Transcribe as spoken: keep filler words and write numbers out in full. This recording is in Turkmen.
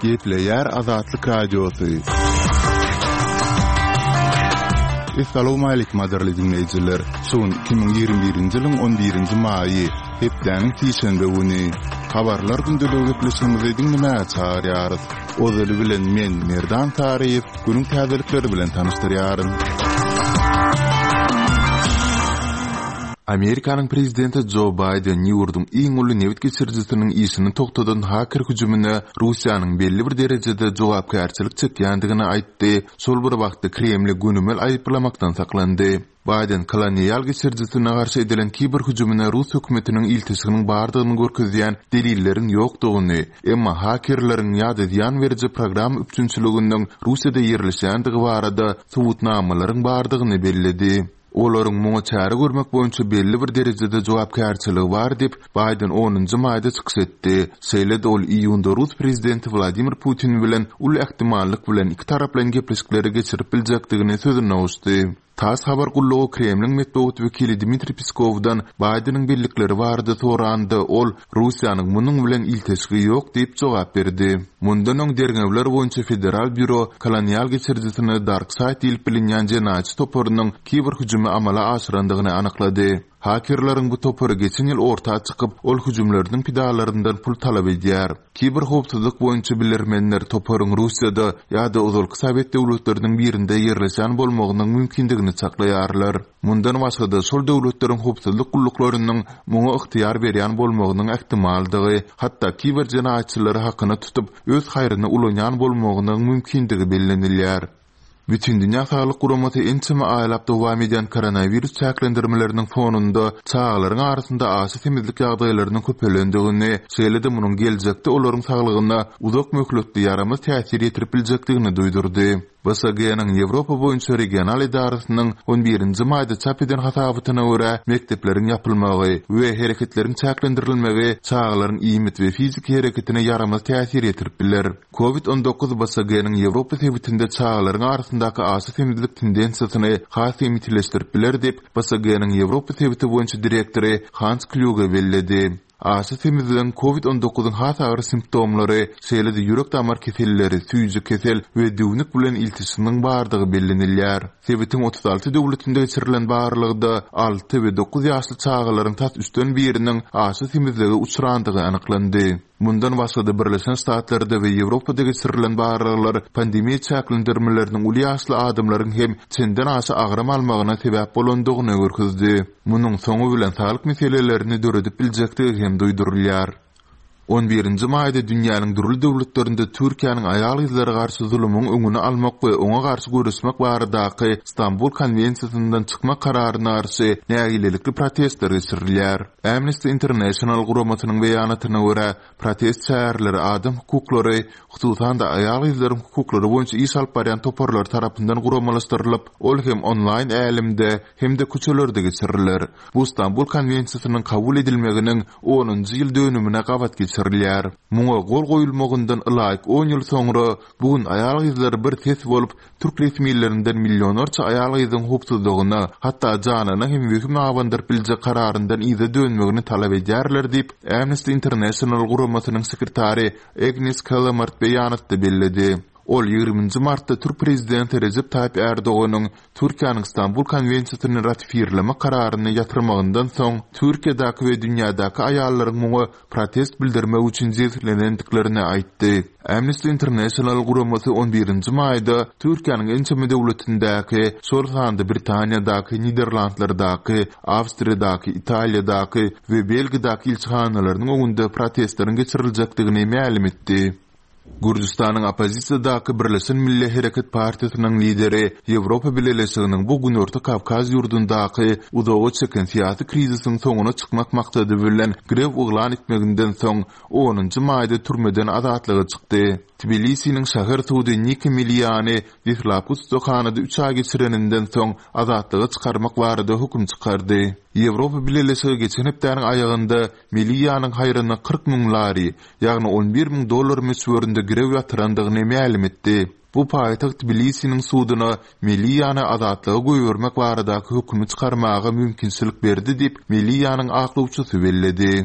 Gepleyer Azatlyk Radiosu. Assalamu alaykum aderli dinleyijiler. Son iki bin ýygrimi birinji ýylyň on birinji maýy hepdäniň tiýşenbe güni habarlar gündüligi gepleşigimizi dinlemäge çağırýarys. Ozaly bilen men Merdan Taryýew günüň täzelikleri bilen tanıştyrýarym. Amerikanyň prezidenti Joe Biden ýurdun iň uly nebit geçirjisiniň işini toktadan haker hüjümine Russiýanyň belli bir derejede jogapkärçilik çekýändigini aýtdy. Şol bir wagtda Kreml günümel aýyplamakdan saklandy. Biden kolonial geçirjisine garşy edilen kiber hüjümine Rus hökümetiniň iltisiginiň bardygyny görkezýän delillerin ýokdugyny, emma hakerleriň ýa-da ziýan beriji program üçinçiliginiň Russiýada ýerleşýändigi barada subutnamalaryň bardygyny bellidi. Olaryň muňa çäre görmek boýunça belli bir derejede jogapkärçiligi bar dip Biden onunjy maýda çykyş etdi. Seýledi ol iýunda Rus prezidenti Vladimir Putin bilen uly ähtimallyk bilen iki taraplan gepleşikleri geçirip biljekdigini sözüne uşdy. Tas habar gullugy Kremliň medeniýet wekili Dmitri Peskovdan Bidenyň birlikleri barada sorandy. Ol Russiýanyň munyň bilen iltisigi ýok diýip jogap berdi. Mundan öň derňewler boýunça Federal Büro kolonial geçirjisini Dark Side diýip bilinýän jenaçy toporunyň kiber hüjümi amala aşyrandygyny anyklady. Hakerlerin bu toporu geçen ýyl ortağa çykyp ol hüjümleriniň pidalaryndan pul talap edýär. Kiber howpsuzlyk boýunça bilermenler toporuň Russiýada ýa-da uzalky Sowet döwletleriniň birinde ýerleşen bolmagynyň mümkindigini çaklaýarlar. Mundan başga da şol döwletleriň howpsuzlyk gullyklarynyň muňa yktyýar berýän bolmagynyň ähtimaldygy, hatda kiber jenaçylary hakyna tutup öz haýryna ulanýan bolmagynyň mümkindigi bellenilýär. Bütün Dünya Sağlyk Guramaty ençeme aýlap dowam edýän koronavirus çäklendirmeleriniň fonunda çağlaryň arasynda aşy temizlik ýagdaýlarynyň köpelendigini, şeýle-de munyň geljekde olaryň saglygyna uzak möhletli ýaramy täsir ýetirip biljekdigini duýdurdy. B S G-nyň Ýewropa boýunça regional idarasynyň on birinji maýda çap eden hasabatyna görä mektepleriň ýapylmagy we hereketleriň çäklendirilmegi çağlaryň iýmit we fizik hereketine ýaramaz täsir ýetirip biler. covid on dokuz B S G-nyň Ýewropa sebitinde çağlaryň arasyndaky aşy temizlik tendensiýasyny has emitleşdirip biler diýip B S G-nyň Ýewropa sebiti boýunça direktori Hans Kluge belledi. Aşy temizligiň covid on dokuzyň has agyr simptomlary, şeýle-de ýürek damar keselleri, süýji kesel we düwnük bilen iltisiniň bardygy bellenilýär. Sebitiň otuz alty döwletinde geçirilen barlygda alty we dokuz ýaşly çağalaryň tas üstün biriniň aşy temizligi uçurandygy anyklandy. Mundan başga da Birleşen Ştatlarda we Ýewropada geçirilen barlylar pandemiýa çäklendirmeleriniň uly ýaşly adamlaryň hem çenden aşy agram almagyna sebäp bolandygyny görkezdi. Munyň soňu bilen sağlyk meselelerini döredip biljekdigi hem duýdurulýar. on birinji maýda dünýäniň durly döwletlerinde Türkiýanyň aýal ýüzleri garşy zulumyň öňüni almak we oňa garşy görüşmek baradaky Istanbul konwensiýasyndan çykmak kararyna garşy nägilelikli protestler geçirilýär. Amnesty International guramatynyň beýanatyna görä, protest çäherleri adam hukuklary, hususan da aýal ýüzleriň hukuklary boýunça iş alyp barýan toporlar tarapyndan guramalaşdyrylyp, ol hem online älimde hem de köçelerde geçirilir. Bu Istanbul konwensiýasynyň kabul edilmeginiň onunjy ýyl dönümine gabat geçirilýär. Muňa gol goýulmagyndan ýylyk on ýyl soňra bugün aýal ýüzleri bir ses bolup türk resmiýetlerinden millionlarça aýal ýyzyň hukuksyzlygyna, hatda janyny hem wekime awandyryp biljek kararyndan ýyza dönmegini talap edýärler diýip Amnesty International guramatynyň sekretary Agnes Callamard beýanatda belledi. Ol ýygrüminji martda Türk prezidenti Recep Tayyip Erdoğan'ın Türkiýanyň Istanbul konwensiýasyny ratifierleme kararyny ýatyrmagyndan soň Türkiýadaky we dünýädaky aýallaryň muňa protest bildirmek üçin jezlenendiklerini aýtdy. Amnesty International guramaty on birinji maýda Türkiýanyň ençeme döwletindäki, şol sanda Britaniýadaky, Niderlandlardaky, Awstriýadaky, Italiýadaky we Belgiýadaky ilçihanalyryň öňünde protestleriň geçiriljekdigini ma'lum etdi. Gürjistanyň opozisiýadaky Birleşen Milli Hereket Partiýasynyň lideri Ýewropa Birleşiginiň bu gün Orta Kawkaz ýurdundaky uzağa çeken syýasy krizisiň soňuna çykmak maksady bilen grew uglan etmeginden soň onunjy maýda türmeden azatlyga çykdy. Tbilisi'nin şahar tuğdu Niki Milyani Dihlapus Zokhanada üç ay geçireninden soň azatlygy çykarmak barada hukum çykardy. Ýewropa Birleşigi geçen hepdäniň aýagynda Milyanyň haýryna kırk miň lari, ýagny on bir miň dollar meşgöründe grew ýatyrandygyny ma'lum etdi. Bu paýtaxt Tbilisi'nin sudyna Milyany azatlyga goýbermek baradaky hukmy çykarmaga mümkinçilik berdi diýip Milyanyň aklawçysy belledi.